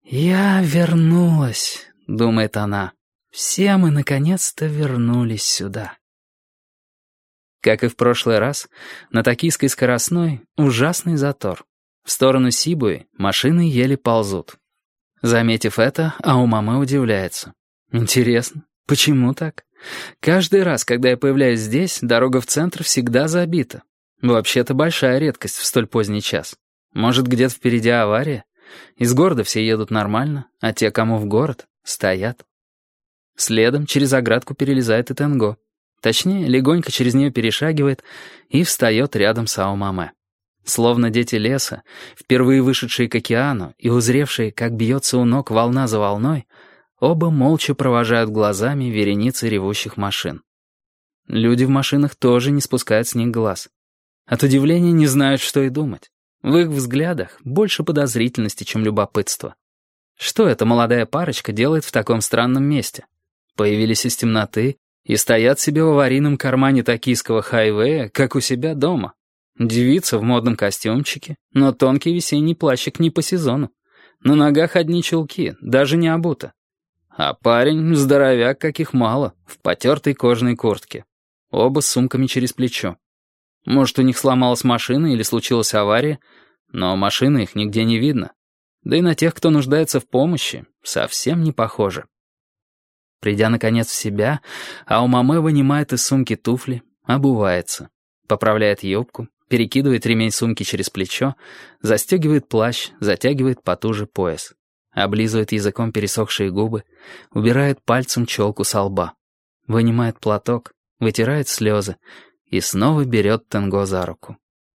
«Я вернулась», — думает она. «Все мы наконец-то вернулись сюда». Как и в прошлый раз, на Токийской скоростной ужасный затор. В сторону Сибуи машины еле ползут. Заметив это, Аомаме удивляется. «Интересно, почему так? Каждый раз, когда я появляюсь здесь, дорога в центр всегда забита. Вообще-то большая редкость в столь поздний час. Может, где-то впереди авария? Из города все едут нормально, а те, кому в город, стоят». Следом через оградку перелезает и Тенго. Точнее, легонько через нее перешагивает и встает рядом с Аомаме. Словно дети леса, впервые вышедшие к океану и узревшие, как бьется у ног волна за волной, оба молча провожают глазами вереницы ревущих машин. Люди в машинах тоже не спускают с них глаз. От удивления не знают, что и думать. В их взглядах больше подозрительности, чем любопытства. Что эта молодая парочка делает в таком странном месте? Появились из темноты и стоят себе в аварийном кармане токийского хайвея, как у себя дома. Девица в модном костюмчике, но тонкий весенний плащик не по сезону. На ногах одни чулки, даже не обута. А парень, здоровяк, каких мало, в потертой кожаной куртке. Оба с сумками через плечо. Может, у них сломалась машина или случилась авария, но машины их нигде не видно. Да и на тех, кто нуждается в помощи, совсем не похоже. Придя, наконец, в себя, Аомаме вынимает из сумки туфли, обувается, поправляет юбку, перекидывает ремень сумки через плечо, застегивает плащ, затягивает потуже пояс, облизывает языком пересохшие губы, убирает пальцем челку со лба, вынимает платок, вытирает слезы и снова берет Тенго за руку.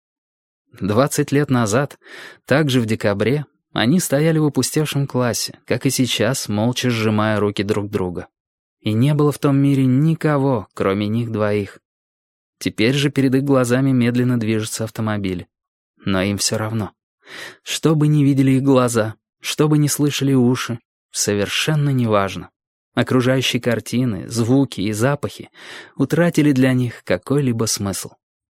20 лет назад, также в декабре, они стояли в опустевшем классе, как и сейчас, молча сжимая руки друг друга. И не было в том мире никого, кроме них двоих. Теперь же перед их глазами медленно движутся автомобили. Но им все равно. Что бы ни видели их глаза, что бы ни слышали уши, совершенно неважно. Окружающие картины, звуки и запахи утратили для них какой-либо смысл.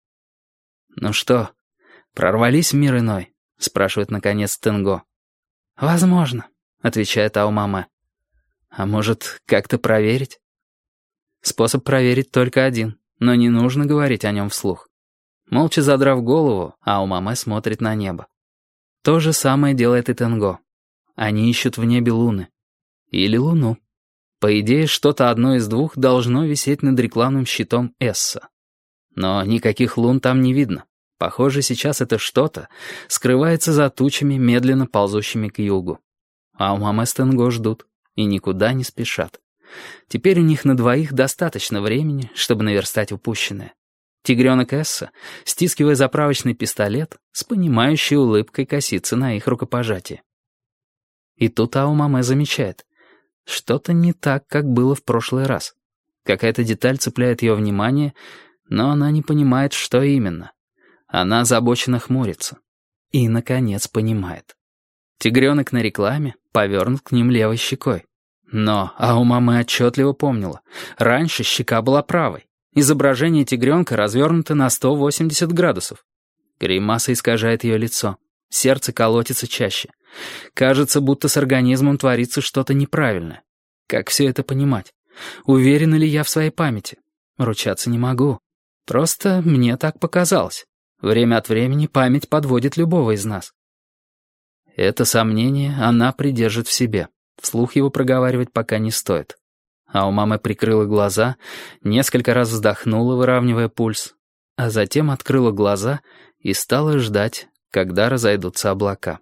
«Ну что, прорвались в мир иной?» — спрашивает наконец Тенго. «Возможно», — отвечает Аомаме. «А может, как-то проверить?» Способ проверить только один, но не нужно говорить о нем вслух. Молча задрав голову, Аомаме смотрит на небо. То же самое делает и Тенго. Они ищут в небе луны. Или луну. По идее, что-то одно из двух должно висеть над рекламным щитом Эсса. Но никаких лун там не видно. Похоже, сейчас это что-то скрывается за тучами, медленно ползущими к югу. Аомаме с Тенго ждут и никуда не спешат. Теперь у них на двоих достаточно времени, чтобы наверстать упущенное. Тигренок Эсса, стискивая заправочный пистолет, с понимающей улыбкой косится на их рукопожатие. И тут Аомаме замечает. Что-то не так, как было в прошлый раз. Какая-то деталь цепляет ее внимание, но она не понимает, что именно. Она озабоченно хмурится. И, наконец, понимает. Тигренок на рекламе повернут к ним левой щекой. Но Аомаме отчетливо помнила. Раньше щека была правой. Изображение тигренка развернуто на 180 градусов. Гримаса искажает ее лицо. Сердце колотится чаще. Кажется, будто с организмом творится что-то неправильное. Как все это понимать? Уверена ли я в своей памяти? Ручаться не могу. Просто мне так показалось. Время от времени память подводит любого из нас. Это сомнение она придержит в себе. Вслух его проговаривать пока не стоит. Аомаме прикрыла глаза, несколько раз вздохнула, выравнивая пульс, а затем открыла глаза и стала ждать, когда разойдутся облака.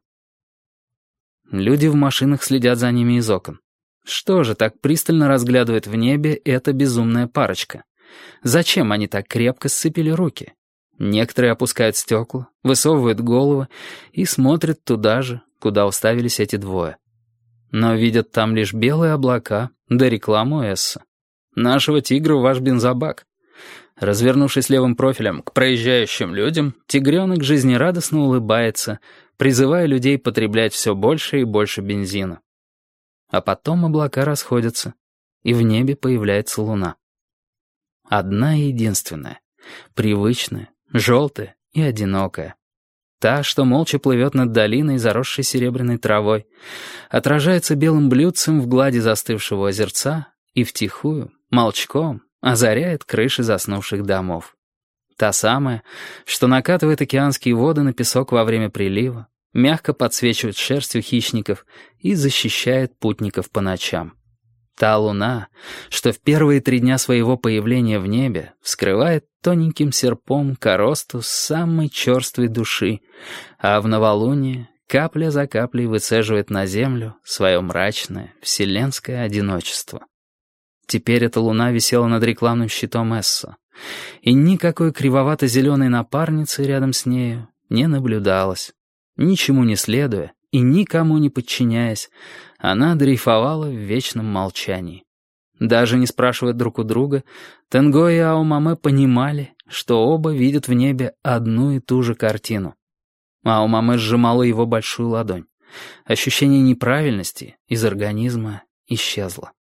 Люди в машинах следят за ними из окон. Что же так пристально разглядывает в небе эта безумная парочка? Зачем они так крепко сцепили руки? Некоторые опускают стекла, высовывают головы и смотрят туда же, куда уставились эти двое. Но видят там лишь белые облака, да рекламу Эсса. Нашего тигра в ваш бензобак. Развернувшись левым профилем к проезжающим людям, тигренок жизнерадостно улыбается, призывая людей потреблять все больше и больше бензина. А потом облака расходятся, и в небе появляется луна. Одна и единственная, привычная, желтая и одинокая. Та, что молча плывет над долиной, заросшей серебряной травой, отражается белым блюдцем в глади застывшего озерца и втихую, молчком, озаряет крыши заснувших домов. Та самая, что накатывает океанские воды на песок во время прилива, мягко подсвечивает шерстью хищников и защищает путников по ночам. Та луна, что в первые 3 дня своего появления в небе вскрывает тоненьким серпом коросту самой черствой души, а в новолуние капля за каплей выцеживает на землю свое мрачное вселенское одиночество. Теперь эта луна висела над рекламным щитом Эссо, и никакой кривовато-зеленой напарницы рядом с нею не наблюдалось. Ничему не следуя и никому не подчиняясь, она дрейфовала в вечном молчании. Даже не спрашивая друг у друга, Тенго и Аомаме понимали, что оба видят в небе одну и ту же картину. Аомаме сжимала его большую ладонь. Ощущение неправильности из организма исчезло.